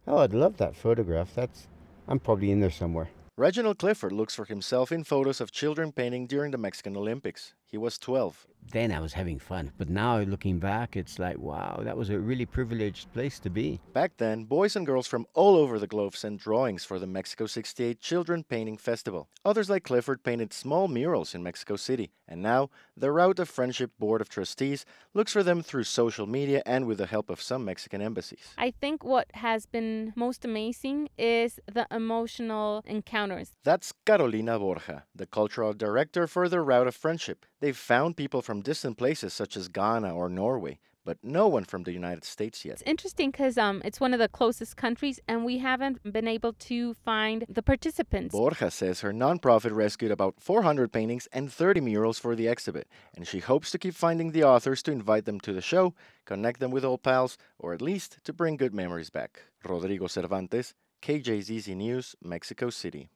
Oh, I'd love that photograph. I'm probably in there somewhere. Reginald Clifford looks for himself in photos of children painting during the Mexican Olympics. He was 12. Then I was having fun. But now looking back, it's like, wow, that was a really privileged place to be. Back then, boys and girls from all over the globe sent drawings for the Mexico 68 Children Painting Festival. Others like Clifford painted small murals in Mexico City, and now the Route of Friendship Board of Trustees looks for them through social media and with the help of some Mexican embassies. I think what has been most amazing is the emotional encounters. That's Carolina Borja, the cultural director for the Route of Friendship. They've found people from distant places such as Ghana or Norway, but no one from the United States yet. It's interesting because it's one of the closest countries, and we haven't been able to find the participants. Borja says her nonprofit rescued about 400 paintings and 30 murals for the exhibit, and she hopes to keep finding the authors to invite them to the show, connect them with old pals, or at least to bring good memories back. Rodrigo Cervantes, KJZZ News, Mexico City.